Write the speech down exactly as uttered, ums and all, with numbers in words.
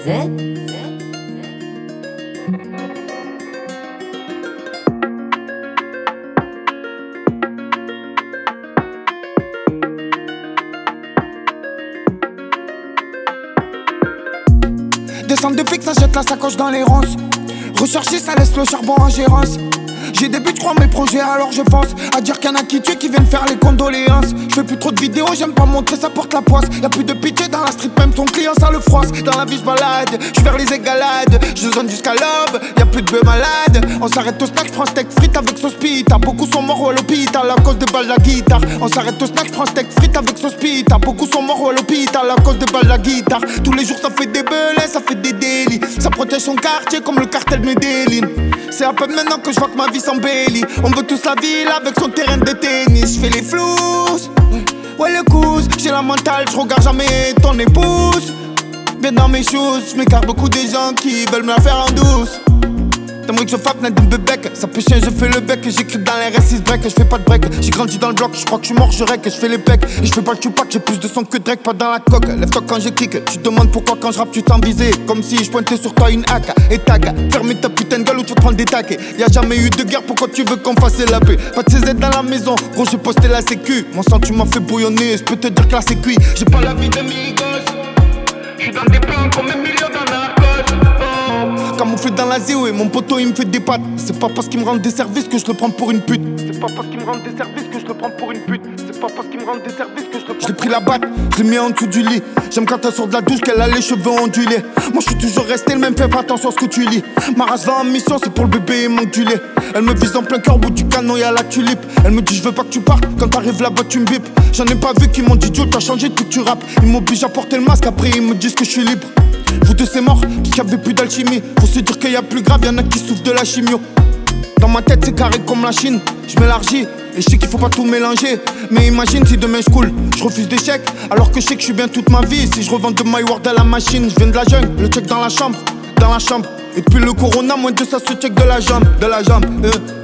Descendre de fixe, ça jette la sacoche dans les ronces. Rechercher, ça laisse le charbon en gérance. J'ai des buts, je crois mes projets, alors je pense à dire qu'il y en a qui tuent, qui viennent faire les condoléances. Je fais plus trop de vidéos, j'aime pas montrer, ça porte la poisse. Y'a plus de pitié dans la street, même son client ça le froisse. Dans la vie je balade, je vers les égalades. Je zone jusqu'à l'aube, y'a plus de bœufs malades. On s'arrête au snack, j'prends steak frites avec sauce pita. Beaucoup sont morts à l'hôpital à cause des balles de la guitare. On s'arrête au snack, j'prends steak frites avec sauce pita. Beaucoup sont morts à l'hôpital à cause des balles de la guitare. Tous les jours ça fait des belets, ça fait des délits. Ça protège son quartier comme le cartel Medellin. C'est à peine maintenant que je vois que ma vie s'embellit. On veut tous la ville avec son terrain de tennis. J'fais les flous, ouais le cousse. J'ai la mentale, j'regarde jamais ton épouse. Bien dans mes choses, j'm'écarte beaucoup des gens qui veulent me la faire en douce. T'aimerais que je fasse Nadine Bebek. Ça peut chier, je fais le bec. J'écris dans les R six break. Je fais pas de break. J'ai grandi dans le bloc. Je crois que je suis mort, je rec. Je fais les pecs. Et je fais pas le Tupac. J'ai plus de son que Drake. Pas dans la coque. Lève-toi quand j'ai kick. Tu te demandes pourquoi quand je rappe tu t'en visais. Comme si je pointais sur toi une hack. Et tag. Ferme ta putain de gueule ou tu vas te prendre des taquets. Y'a jamais eu de guerre. Pourquoi tu veux qu'on fasse la paix? Pas de C Z dans la maison. Gros, j'ai posté la sécu. Mon sang, tu m'as fait bouillonner. Je peux te dire que là c'est cuit. J'ai pas la vie de Migos. J'suis dans des plans comme un million dans la coche. Camouflé dans la zéro et mon poteau il me fait des pattes. C'est pas parce qu'il me rend des services que je le prends pour une pute. C'est pas parce qu'il me rend des services que je le prends pour une pute. C'est pas parce qu'il me rend des services que je le prends. J'ai pris la batte, je l'ai mis en dessous du lit. J'aime quand elle sort de la douche qu'elle a les cheveux ondulés. Moi je suis toujours resté le même, fais pas attention à ce que tu lis. Ma race va en mission, c'est pour le bébé, il manque du lait. Elle me vise en plein cœur, au bout du canon y'a la tulipe. Elle me dit je veux pas que tu partes, quand t'arrives là-bas tu me bipes. J'en ai pas vu qui m'ont dit Dieu t'as changé depuis que tu rappes. Ils m'obligent à porter le masque, après ils me disent que je suis libre. Vous deux c'est mort, parce qu'il y avait plus d'alchimie. Faut se dire qu'il y a plus grave, y'en a qui souffrent de la chimio. Dans ma tête c'est carré comme la Chine. Je m'élargis et je sais qu'il faut pas tout mélanger. Mais imagine si demain je coule, je refuse des chèques. Alors que je sais que je suis bien toute ma vie. Si je revends de My World à la machine, je viens de la jungle, le check dans la chambre, dans la chambre. Et depuis le corona, moins de ça se check de la jambe, de la jambe. Euh.